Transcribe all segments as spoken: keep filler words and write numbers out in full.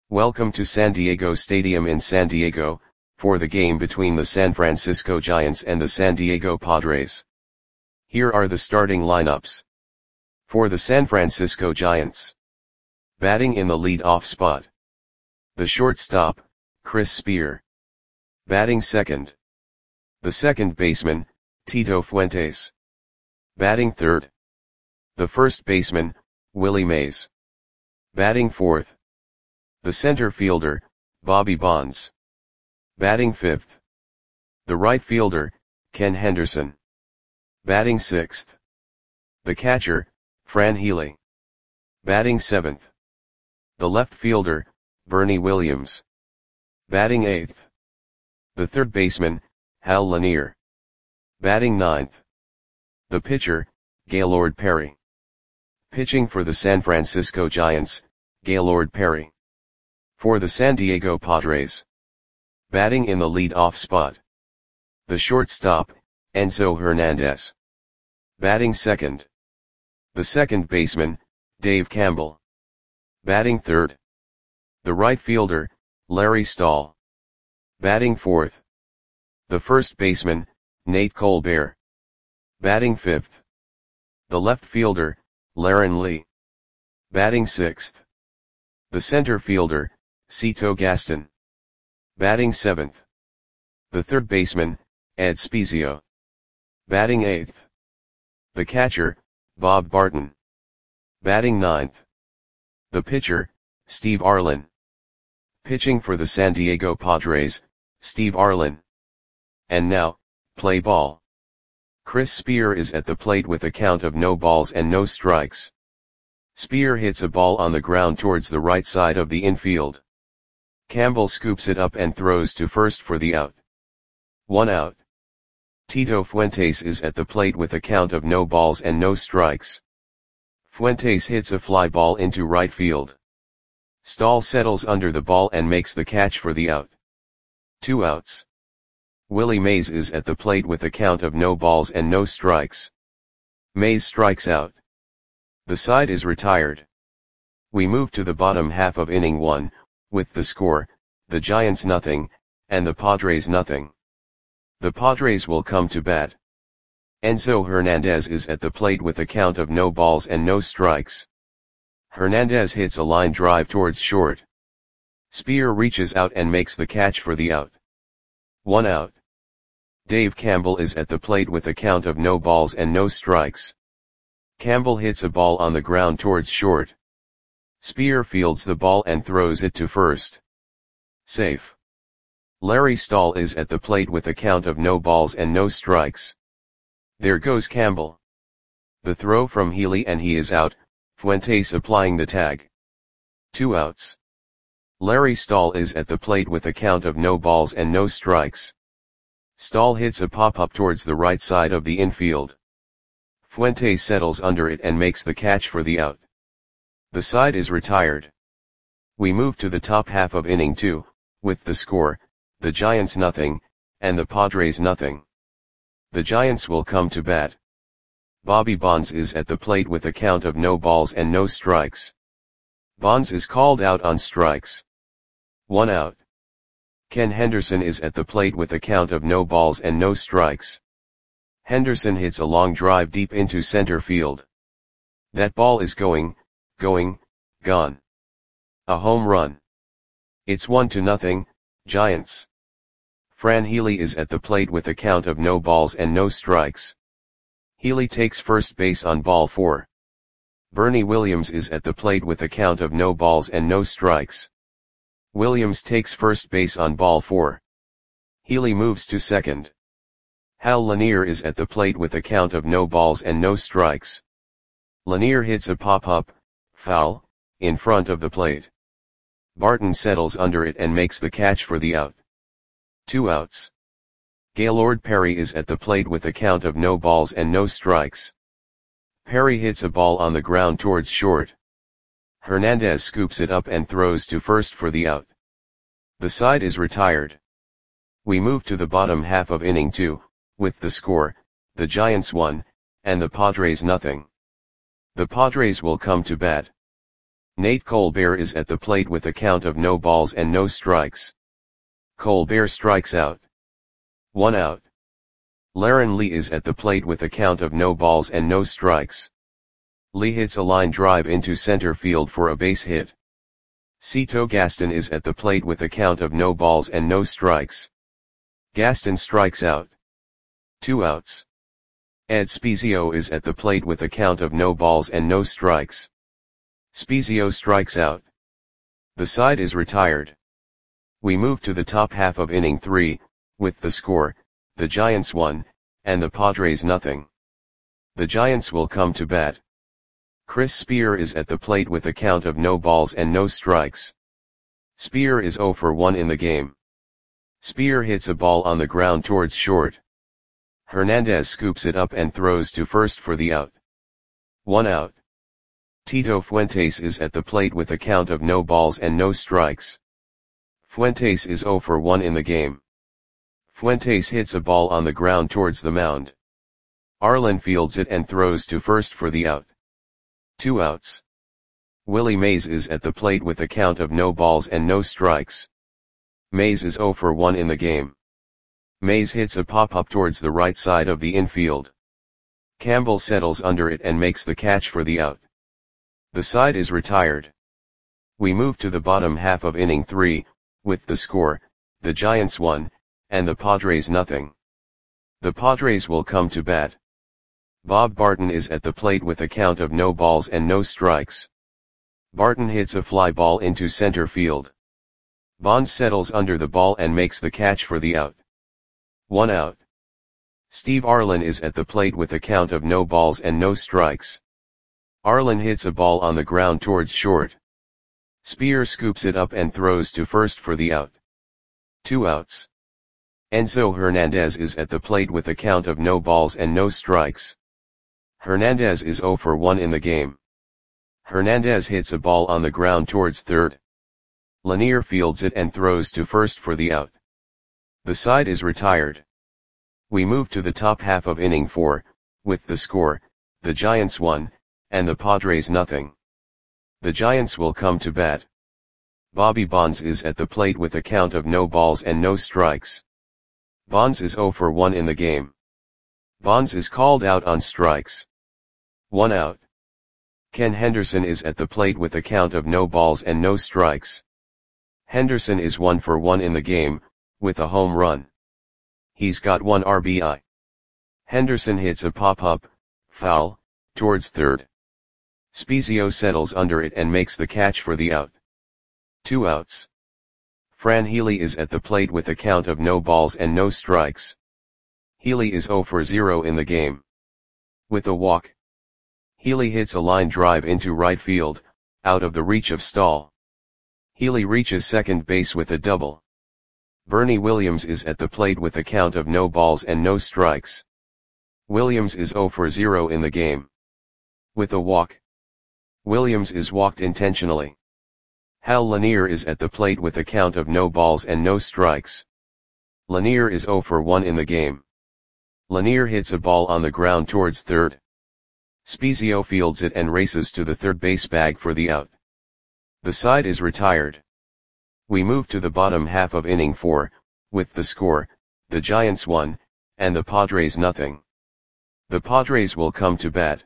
Welcome to San Diego Stadium in San Diego, for the game between the San Francisco Giants and the San Diego Padres. Here are the starting lineups. For the San Francisco Giants. Batting in the lead-off spot. The shortstop, Chris Spear. Batting second. The second baseman, Tito Fuentes. Batting third. The first baseman, Willie Mays. Batting fourth. The center fielder, Bobby Bonds. Batting fifth. The right fielder, Ken Henderson. Batting sixth. The catcher, Fran Healy. Batting seventh. The left fielder, Bernie Williams. Batting eighth. The third baseman, Hal Lanier. Batting ninth. The pitcher, Gaylord Perry. Pitching for the San Francisco Giants, Gaylord Perry. For the San Diego Padres. Batting in the lead-off spot. The shortstop, Enzo Hernandez. Batting second. The second baseman, Dave Campbell. Batting third. The right fielder, Larry Stahl. Batting fourth. The first baseman, Nate Colbert. Batting fifth. The left fielder, Laren Lee. Batting sixth. The center fielder, Cito Gaston. Batting seventh. The third baseman, Ed Spezio. Batting eighth. The catcher, Bob Barton. Batting ninth. The pitcher, Steve Arlen. Pitching for the San Diego Padres, Steve Arlen. And now, play ball. Chris Spear is at the plate with a count of no balls and no strikes. Spear hits a ball on the ground towards the right side of the infield. Campbell scoops it up and throws to first for the out. One out. Tito Fuentes is at the plate with a count of no balls and no strikes. Fuentes hits a fly ball into right field. Stahl settles under the ball and makes the catch for the out. Two outs. Willie Mays is at the plate with a count of no balls and no strikes. Mays strikes out. The side is retired. We move to the bottom half of inning one, with the score, the Giants nothing, and the Padres nothing. The Padres will come to bat. Enzo Hernandez is at the plate with a count of no balls and no strikes. Hernandez hits a line drive towards short. Spear reaches out and makes the catch for the out. One out. Dave Campbell is at the plate with a count of no balls and no strikes. Campbell hits a ball on the ground towards short. Spear fields the ball and throws it to first. Safe. Larry Stahl is at the plate with a count of no balls and no strikes. There goes Campbell. The throw from Healy and he is out, Fuentes applying the tag. Two outs. Larry Stahl is at the plate with a count of no balls and no strikes. Stahl hits a pop-up towards the right side of the infield. Fuentes settles under it and makes the catch for the out. The side is retired. We move to the top half of inning two, with the score, the Giants nothing, and the Padres nothing. The Giants will come to bat. Bobby Bonds is at the plate with a count of no balls and no strikes. Bonds is called out on strikes. One out. Ken Henderson is at the plate with a count of no balls and no strikes. Henderson hits a long drive deep into center field. That ball is going, going, gone. A home run. It's one to nothing, Giants. Fran Healy is at the plate with a count of no balls and no strikes. Healy takes first base on ball four. Bernie Williams is at the plate with a count of no balls and no strikes. Williams takes first base on ball four. Healy moves to second. Hal Lanier is at the plate with a count of no balls and no strikes. Lanier hits a pop-up, foul, in front of the plate. Barton settles under it and makes the catch for the out. Two outs. Gaylord Perry is at the plate with a count of no balls and no strikes. Perry hits a ball on the ground towards short. Hernandez scoops it up and throws to first for the out. The side is retired. We move to the bottom half of inning two, with the score, the Giants one, and the Padres nothing. The Padres will come to bat. Nate Colbert is at the plate with a count of no balls and no strikes. Colbert strikes out. One out. Laren Lee is at the plate with a count of no balls and no strikes. Lee hits a line drive into center field for a base hit. Cito Gaston is at the plate with a count of no balls and no strikes. Gaston strikes out. Two outs. Ed Spezio is at the plate with a count of no balls and no strikes. Spezio strikes out. The side is retired. We move to the top half of inning three, with the score, the Giants one, and the Padres nothing. The Giants will come to bat. Chris Spear is at the plate with a count of no balls and no strikes. Spear is oh for one in the game. Spear hits a ball on the ground towards short. Hernandez scoops it up and throws to first for the out. One out. Tito Fuentes is at the plate with a count of no balls and no strikes. Fuentes is oh for one in the game. Fuentes hits a ball on the ground towards the mound. Arlen fields it and throws to first for the out. Two outs. Willie Mays is at the plate with a count of no balls and no strikes. Mays is oh for one in the game. Mays hits a pop-up towards the right side of the infield. Campbell settles under it and makes the catch for the out. The side is retired. We move to the bottom half of inning three, with the score, the Giants one, and the Padres nothing. The Padres will come to bat. Bob Barton is at the plate with a count of no balls and no strikes. Barton hits a fly ball into center field. Bonds settles under the ball and makes the catch for the out. One out. Steve Arlen is at the plate with a count of no balls and no strikes. Arlen hits a ball on the ground towards short. Spear scoops it up and throws to first for the out. Two outs. Enzo Hernandez is at the plate with a count of no balls and no strikes. Hernandez is oh for one in the game. Hernandez hits a ball on the ground towards third. Lanier fields it and throws to first for the out. The side is retired. We move to the top half of inning four, with the score, the Giants one, and the Padres nothing. The Giants will come to bat. Bobby Bonds is at the plate with a count of no balls and no strikes. Bonds is oh for one in the game. Bonds is called out on strikes. One out. Ken Henderson is at the plate with a count of no balls and no strikes. Henderson is one for one in the game, with a home run. He's got one R B I. Henderson hits a pop-up, foul, towards third. Spezio settles under it and makes the catch for the out. Two outs. Fran Healy is at the plate with a count of no balls and no strikes. Healy is oh for zero in the game. With a walk. Healy hits a line drive into right field, out of the reach of Stahl. Healy reaches second base with a double. Bernie Williams is at the plate with a count of no balls and no strikes. Williams is oh for zero in the game. With a walk. Williams is walked intentionally. Hal Lanier is at the plate with a count of no balls and no strikes. Lanier is oh for one in the game. Lanier hits a ball on the ground towards third. Spezio fields it and races to the third base bag for the out. The side is retired. We move to the bottom half of inning four, with the score, the Giants one, and the Padres nothing. The Padres will come to bat.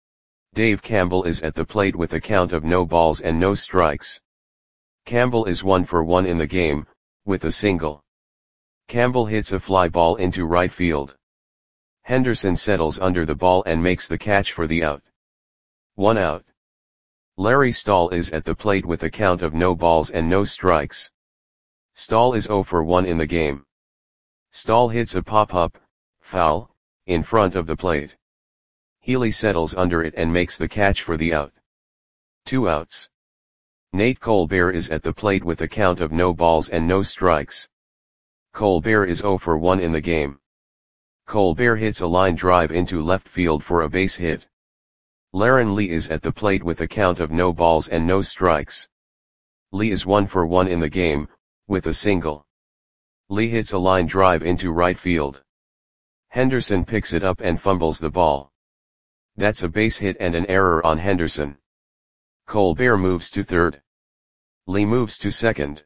Dave Campbell is at the plate with a count of no balls and no strikes. Campbell is one for one in the game, with a single. Campbell hits a fly ball into right field. Henderson settles under the ball and makes the catch for the out. One out. Larry Stahl is at the plate with a count of no balls and no strikes. Stahl is oh for one in the game. Stahl hits a pop-up, foul, in front of the plate. Healy settles under it and makes the catch for the out. Two outs. Nate Colbert is at the plate with a count of no balls and no strikes. Colbert is oh for one in the game. Colbert hits a line drive into left field for a base hit. Laren Lee is at the plate with a count of no balls and no strikes. Lee is one for one in the game, with a single. Lee hits a line drive into right field. Henderson picks it up and fumbles the ball. That's a base hit and an error on Henderson. Colbert moves to third. Lee moves to second.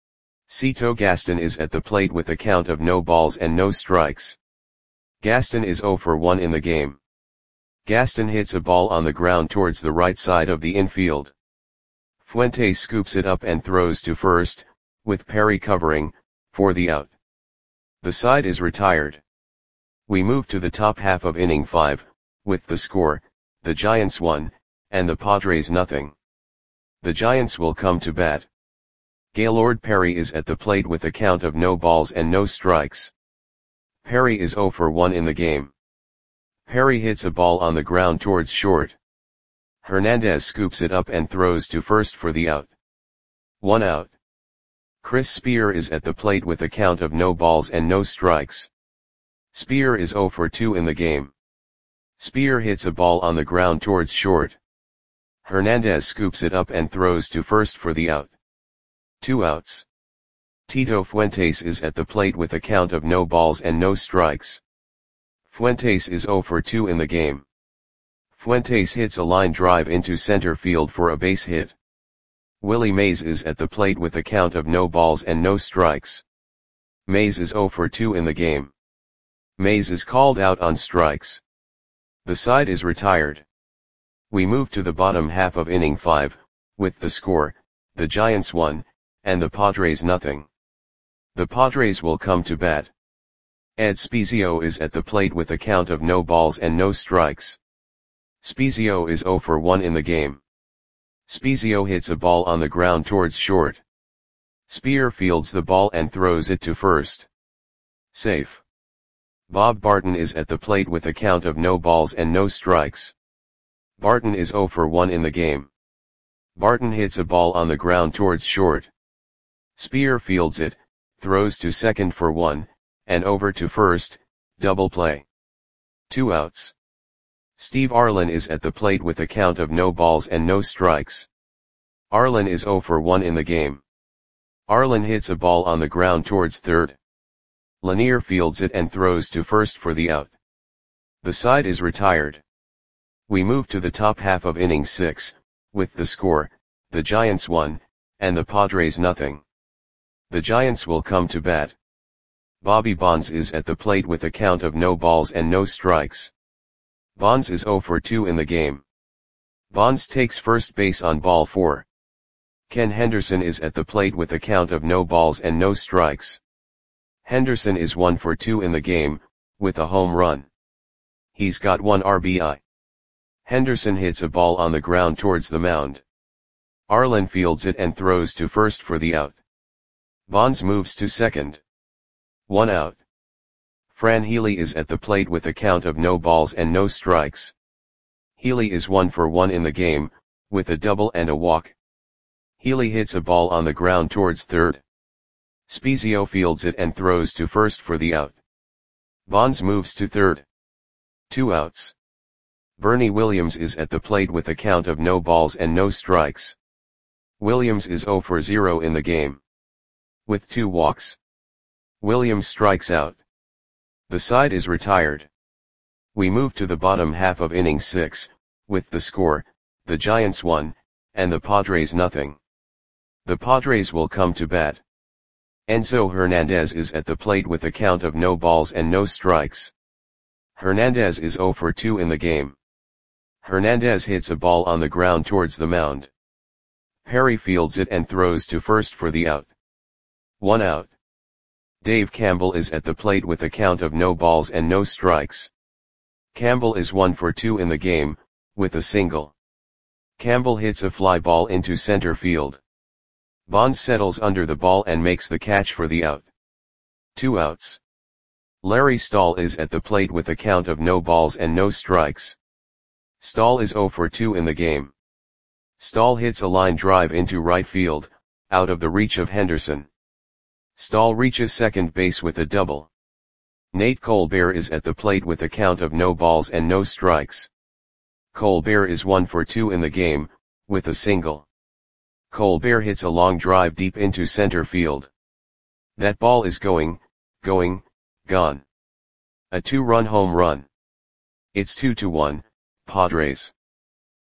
Cito Gaston is at the plate with a count of no balls and no strikes. Gaston is zero for one in the game. Gaston hits a ball on the ground towards the right side of the infield. Fuentes scoops it up and throws to first, with Perry covering, for the out. The side is retired. We move to the top half of inning five, with the score, the Giants one, and the Padres nothing. The Giants will come to bat. Gaylord Perry is at the plate with a count of no balls and no strikes. Perry is zero for one in the game. Perry hits a ball on the ground towards short. Hernandez scoops it up and throws to first for the out. One out. Chris Spear is at the plate with a count of no balls and no strikes. Spear is zero for two in the game. Spear hits a ball on the ground towards short. Hernandez scoops it up and throws to first for the out. Two outs. Tito Fuentes is at the plate with a count of no balls and no strikes. Fuentes is zero for two in the game. Fuentes hits a line drive into center field for a base hit. Willie Mays is at the plate with a count of no balls and no strikes. Mays is zero for two in the game. Mays is called out on strikes. The side is retired. We move to the bottom half of inning five, with the score, the Giants one, and the Padres nothing. The Padres will come to bat. Ed Spezio is at the plate with a count of no balls and no strikes. Spezio is zero for one in the game. Spezio hits a ball on the ground towards short. Spear fields the ball and throws it to first. Safe. Bob Barton is at the plate with a count of no balls and no strikes. Barton is zero for one in the game. Barton hits a ball on the ground towards short. Spear fields it, throws to second for one, and over to first, double play. Two outs. Steve Arlen is at the plate with a count of no balls and no strikes. Arlen is zero for one in the game. Arlen hits a ball on the ground towards third. Lanier fields it and throws to first for the out. The side is retired. We move to the top half of inning six, with the score, the Giants one, and the Padres nothing. The Giants will come to bat. Bobby Bonds is at the plate with a count of no balls and no strikes. Bonds is zero for two in the game. Bonds takes first base on ball four. Ken Henderson is at the plate with a count of no balls and no strikes. Henderson is one for two in the game, with a home run. He's got one R B I. Henderson hits a ball on the ground towards the mound. Arlen fields it and throws to first for the out. Bonds moves to second. One out. Fran Healy is at the plate with a count of no balls and no strikes. Healy is one for one in the game, with a double and a walk. Healy hits a ball on the ground towards third. Spezio fields it and throws to first for the out. Bonds moves to third. Two outs. Bernie Williams is at the plate with a count of no balls and no strikes. Williams is zero for zero in the game. With two walks. Williams strikes out. The side is retired. We move to the bottom half of inning six, with the score, the Giants one, and the Padres nothing. The Padres will come to bat. Enzo Hernandez is at the plate with a count of no balls and no strikes. Hernandez is zero for two in the game. Hernandez hits a ball on the ground towards the mound. Perry fields it and throws to first for the out. One out. Dave Campbell is at the plate with a count of no balls and no strikes. Campbell is one for two in the game, with a single. Campbell hits a fly ball into center field. Bonds settles under the ball and makes the catch for the out. Two outs. Larry Stahl is at the plate with a count of no balls and no strikes. Stahl is zero for two in the game. Stahl hits a line drive into right field, out of the reach of Henderson. Stahl reaches second base with a double. Nate Colbert is at the plate with a count of no balls and no strikes. Colbert is one for two in the game, with a single. Colbert hits a long drive deep into center field. That ball is going, going, gone. A two-run home run. It's two to one, Padres.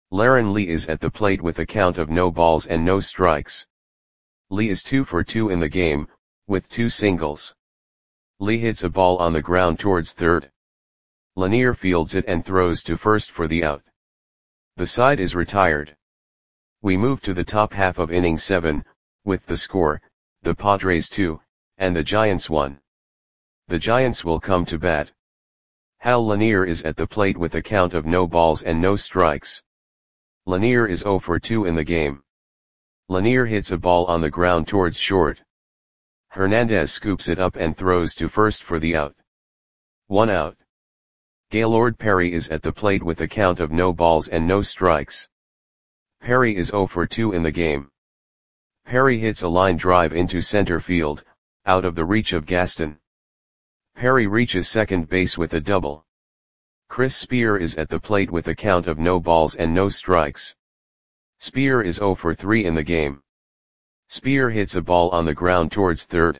Laren Lee is at the plate with a count of no balls and no strikes. Lee is two for two in the game, with two singles. Lee hits a ball on the ground towards third. Lanier fields it and throws to first for the out. The side is retired. We move to the top half of inning seven, with the score, the Padres two, and the Giants one. The Giants will come to bat. Hal Lanier is at the plate with a count of no balls and no strikes. Lanier is zero for two in the game. Lanier hits a ball on the ground towards short. Hernandez scoops it up and throws to first for the out. One out. Gaylord Perry is at the plate with a count of no balls and no strikes. Perry is zero for two in the game. Perry hits a line drive into center field, out of the reach of Gaston. Perry reaches second base with a double. Chris Spear is at the plate with a count of no balls and no strikes. Spear is zero for three in the game. Spear hits a ball on the ground towards third.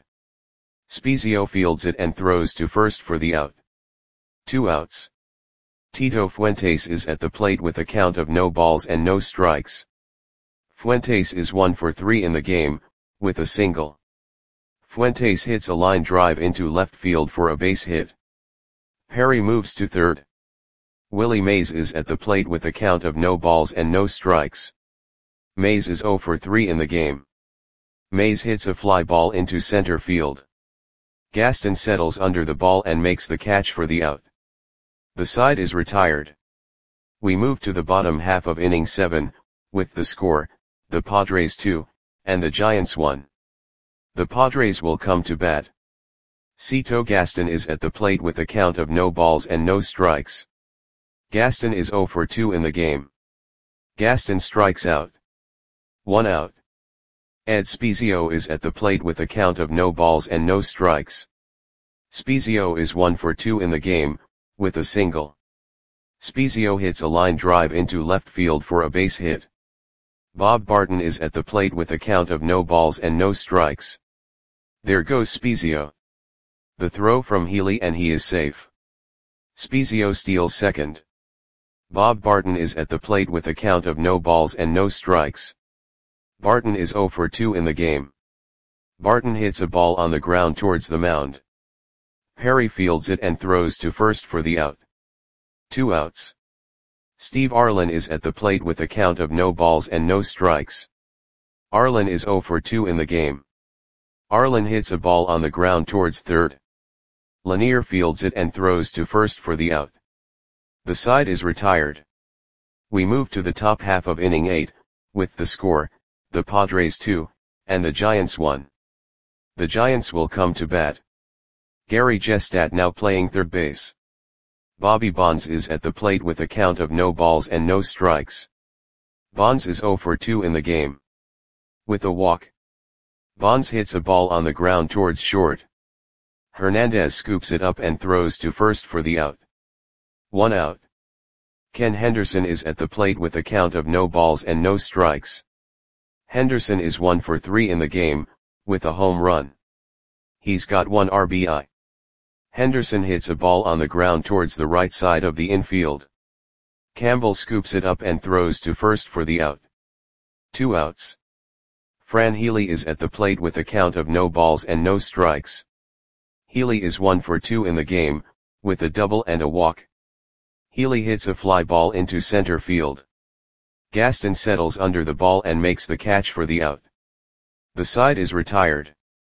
Spezio fields it and throws to first for the out. Two outs. Tito Fuentes is at the plate with a count of no balls and no strikes. Fuentes is one for three in the game, with a single. Fuentes hits a line drive into left field for a base hit. Perry moves to third. Willie Mays is at the plate with a count of no balls and no strikes. Mays is zero for three in the game. Mays hits a fly ball into center field. Gaston settles under the ball and makes the catch for the out. The side is retired. We move to the bottom half of inning seven, with the score, the Padres two, and the Giants one. The Padres will come to bat. Cito Gaston is at the plate with a count of no balls and no strikes. Gaston is zero for two in the game. Gaston strikes out. One out. Ed Spezio is at the plate with a count of no balls and no strikes. Spezio is one for two in the game, with a single. Spezio hits a line drive into left field for a base hit. Bob Barton is at the plate with a count of no balls and no strikes. There goes Spezio. The throw from Healy and he is safe. Spezio steals second. Bob Barton is at the plate with a count of no balls and no strikes. Barton is zero for two in the game. Barton hits a ball on the ground towards the mound. Perry fields it and throws to first for the out. Two outs. Steve Arlen is at the plate with a count of no balls and no strikes. Arlen is zero for two in the game. Arlen hits a ball on the ground towards third. Lanier fields it and throws to first for the out. The side is retired. We move to the top half of inning eight, with the score, the Padres two, and the Giants one. The Giants will come to bat. Gary Gestat now playing third base. Bobby Bonds is at the plate with a count of no balls and no strikes. Bonds is zero for two in the game. With a walk. Bonds hits a ball on the ground towards short. Hernandez scoops it up and throws to first for the out. One out. Ken Henderson is at the plate with a count of no balls and no strikes. Henderson is one for three in the game, with a home run. He's got one R B I. Henderson hits a ball on the ground towards the right side of the infield. Campbell scoops it up and throws to first for the out. Two outs. Fran Healy is at the plate with a count of no balls and no strikes. Healy is one for two in the game, with a double and a walk. Healy hits a fly ball into center field. Gaston settles under the ball and makes the catch for the out. The side is retired.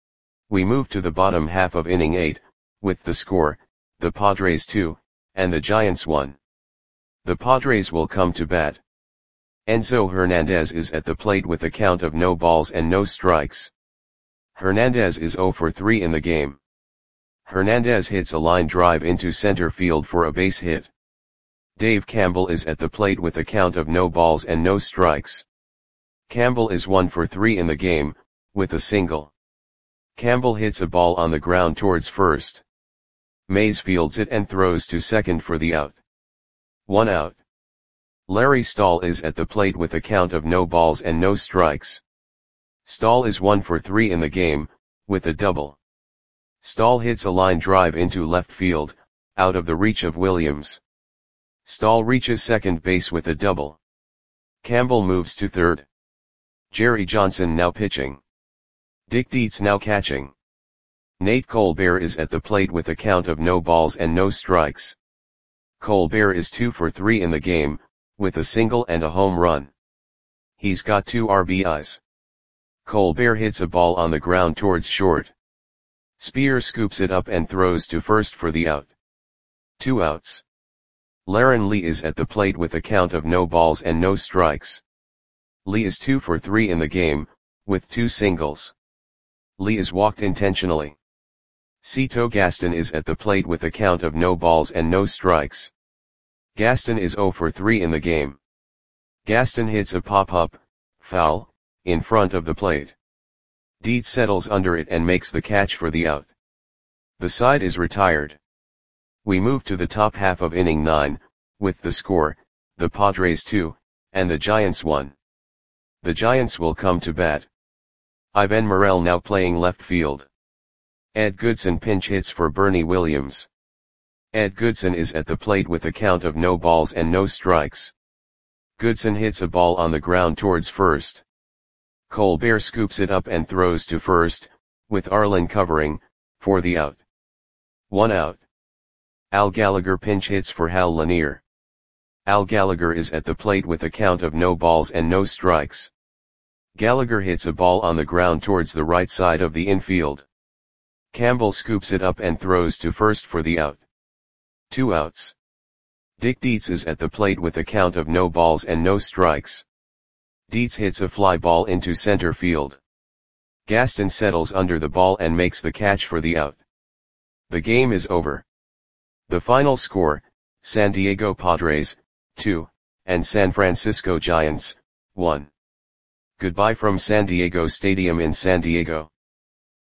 We move to the bottom half of inning eight, with the score, the Padres two, and the Giants one. The Padres will come to bat. Enzo Hernandez is at the plate with a count of no balls and no strikes. Hernandez is zero for three in the game. Hernandez hits a line drive into center field for a base hit. Dave Campbell is at the plate with a count of no balls and no strikes. Campbell is one for three in the game, with a single. Campbell hits a ball on the ground towards first. Mays fields it and throws to second for the out. One out. Larry Stahl is at the plate with a count of no balls and no strikes. Stahl is one for three in the game, with a double. Stahl hits a line drive into left field, out of the reach of Williams. Stahl reaches second base with a double. Campbell moves to third. Jerry Johnson now pitching. Dick Dietz now catching. Nate Colbert is at the plate with a count of no balls and no strikes. Colbert is two for three in the game, with a single and a home run. He's got two R B Is. Colbert hits a ball on the ground towards short. Spear scoops it up and throws to first for the out. Two outs. Laren Lee is at the plate with a count of no balls and no strikes. Lee is two for three in the game, with two singles. Lee is walked intentionally. Cito Gaston is at the plate with a count of no balls and no strikes. Gaston is zero for three in the game. Gaston hits a pop-up, foul, in front of the plate. Dietz settles under it and makes the catch for the out. The side is retired. We move to the top half of inning nine, with the score, the Padres two, and the Giants one. The Giants will come to bat. Ivan Morel now playing left field. Ed Goodson pinch hits for Bernie Williams. Ed Goodson is at the plate with a count of no balls and no strikes. Goodson hits a ball on the ground towards first. Colbert scoops it up and throws to first, with Arlen covering, for the out. One out. Al Gallagher pinch hits for Hal Lanier. Al Gallagher is at the plate with a count of no balls and no strikes. Gallagher hits a ball on the ground towards the right side of the infield. Campbell scoops it up and throws to first for the out. Two outs. Dick Dietz is at the plate with a count of no balls and no strikes. Dietz hits a fly ball into center field. Gaston settles under the ball and makes the catch for the out. The game is over. The final score, San Diego Padres, two, and San Francisco Giants, one. Goodbye from San Diego Stadium in San Diego.